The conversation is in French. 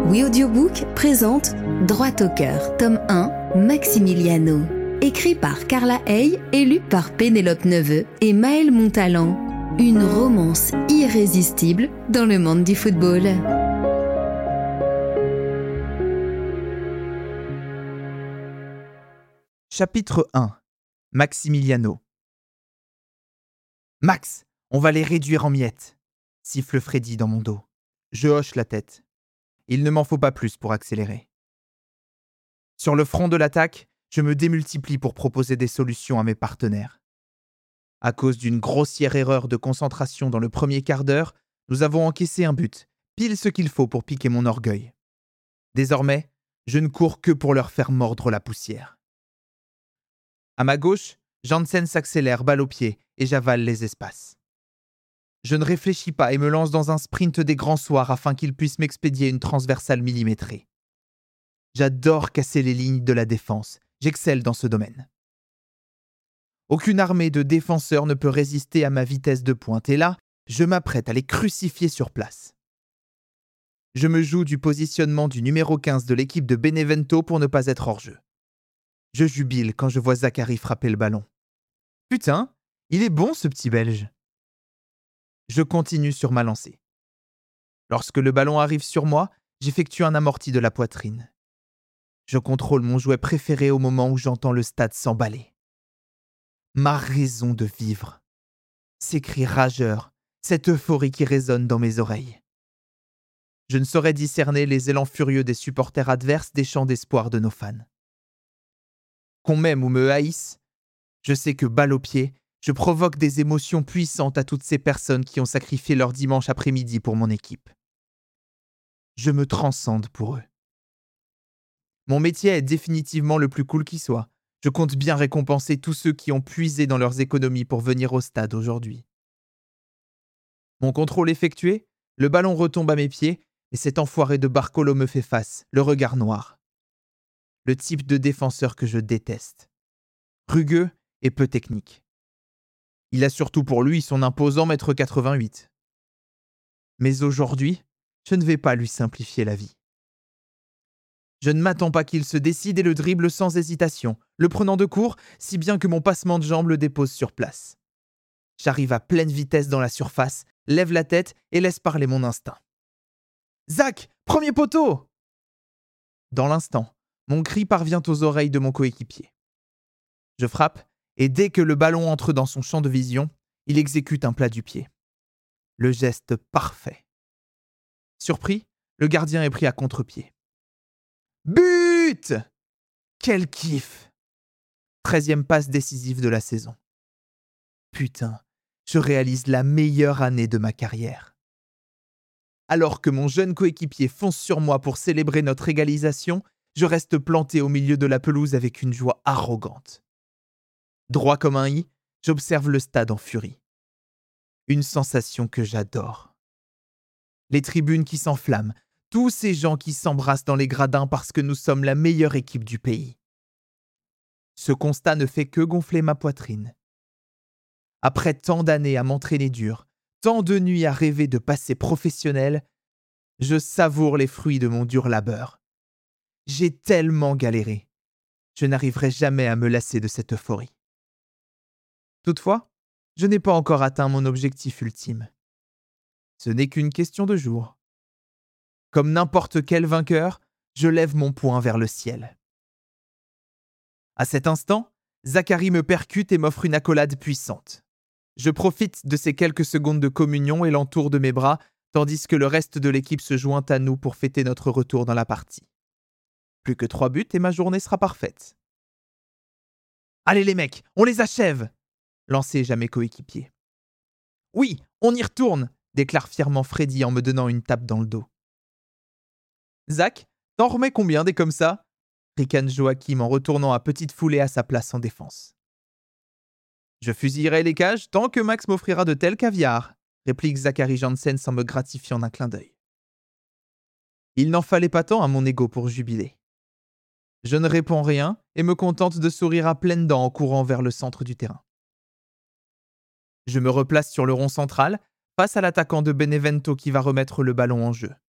We Audiobook présente Droit au cœur, tome 1, Maximiliano. Écrit par Carla Hay et lu par Pénélope Neveu et Maëlle Montalent. Une romance irrésistible dans le monde du football. Chapitre 1. Maximiliano. « Max, on va les réduire en miettes !» siffle Freddy dans mon dos. Je hoche la tête. Il ne m'en faut pas plus pour accélérer. Sur le front de l'attaque, je me démultiplie pour proposer des solutions à mes partenaires. À cause d'une grossière erreur de concentration dans le premier quart d'heure, nous avons encaissé un but, pile ce qu'il faut pour piquer mon orgueil. Désormais, je ne cours que pour leur faire mordre la poussière. À ma gauche, Janssen s'accélère balle au pied et j'avale les espaces. Je ne réfléchis pas et me lance dans un sprint des grands soirs afin qu'il puisse m'expédier une transversale millimétrée. J'adore casser les lignes de la défense, j'excelle dans ce domaine. Aucune armée de défenseurs ne peut résister à ma vitesse de pointe et là, je m'apprête à les crucifier sur place. Je me joue du positionnement du numéro 15 de l'équipe de Benevento pour ne pas être hors jeu. Je jubile quand je vois Zachary frapper le ballon. Putain, il est bon ce petit Belge. Je continue sur ma lancée. Lorsque le ballon arrive sur moi, j'effectue un amorti de la poitrine. Je contrôle mon jouet préféré au moment où j'entends le stade s'emballer. Ma raison de vivre. Ces cris rageurs, cette euphorie qui résonne dans mes oreilles. Je ne saurais discerner les élans furieux des supporters adverses des chants d'espoir de nos fans. Qu'on m'aime ou me haïsse, je sais que balle au pied, je provoque des émotions puissantes à toutes ces personnes qui ont sacrifié leur dimanche après-midi pour mon équipe. Je me transcende pour eux. Mon métier est définitivement le plus cool qui soit. Je compte bien récompenser tous ceux qui ont puisé dans leurs économies pour venir au stade aujourd'hui. Mon contrôle effectué, le ballon retombe à mes pieds et cet enfoiré de Barcolo me fait face, le regard noir. Le type de défenseur que je déteste. Rugueux et peu technique. Il a surtout pour lui son imposant 1,88 m. Mais aujourd'hui, je ne vais pas lui simplifier la vie. Je ne m'attends pas qu'il se décide et le dribble sans hésitation, le prenant de court, si bien que mon passement de jambe le dépose sur place. J'arrive à pleine vitesse dans la surface, lève la tête et laisse parler mon instinct. « Zach, premier poteau !» Dans l'instant, mon cri parvient aux oreilles de mon coéquipier. Je frappe et dès que le ballon entre dans son champ de vision, il exécute un plat du pied. Le geste parfait. Surpris, le gardien est pris à contre-pied. But ! Quel kiff ! 13e passe décisive de la saison. Putain, je réalise la meilleure année de ma carrière. Alors que mon jeune coéquipier fonce sur moi pour célébrer notre égalisation, je reste planté au milieu de la pelouse avec une joie arrogante. Droit comme un i, j'observe le stade en furie. Une sensation que j'adore. Les tribunes qui s'enflamment, tous ces gens qui s'embrassent dans les gradins parce que nous sommes la meilleure équipe du pays. Ce constat ne fait que gonfler ma poitrine. Après tant d'années à m'entraîner dur, tant de nuits à rêver de passer professionnel, je savoure les fruits de mon dur labeur. J'ai tellement galéré. Je n'arriverai jamais à me lasser de cette euphorie. Toutefois, je n'ai pas encore atteint mon objectif ultime. Ce n'est qu'une question de jours. Comme n'importe quel vainqueur, je lève mon poing vers le ciel. À cet instant, Zachary me percute et m'offre une accolade puissante. Je profite de ces quelques secondes de communion et l'entoure de mes bras, tandis que le reste de l'équipe se joint à nous pour fêter notre retour dans la partie. Plus que 3 buts et ma journée sera parfaite. Allez les mecs, on les achève ! Lancez-je à mes coéquipiers. Oui, on y retourne, déclare fièrement Freddy en me donnant une tape dans le dos. Zach, t'en remets combien des comme ça ? Ricane Joachim en retournant à petite foulée à sa place en défense. Je fusillerai les cages tant que Max m'offrira de tels caviar, réplique Zachary Janssen en me gratifiant d'un clin d'œil. Il n'en fallait pas tant à mon ego pour jubiler. Je ne réponds rien et me contente de sourire à pleines dents en courant vers le centre du terrain. Je me replace sur le rond central, face à l'attaquant de Benevento qui va remettre le ballon en jeu.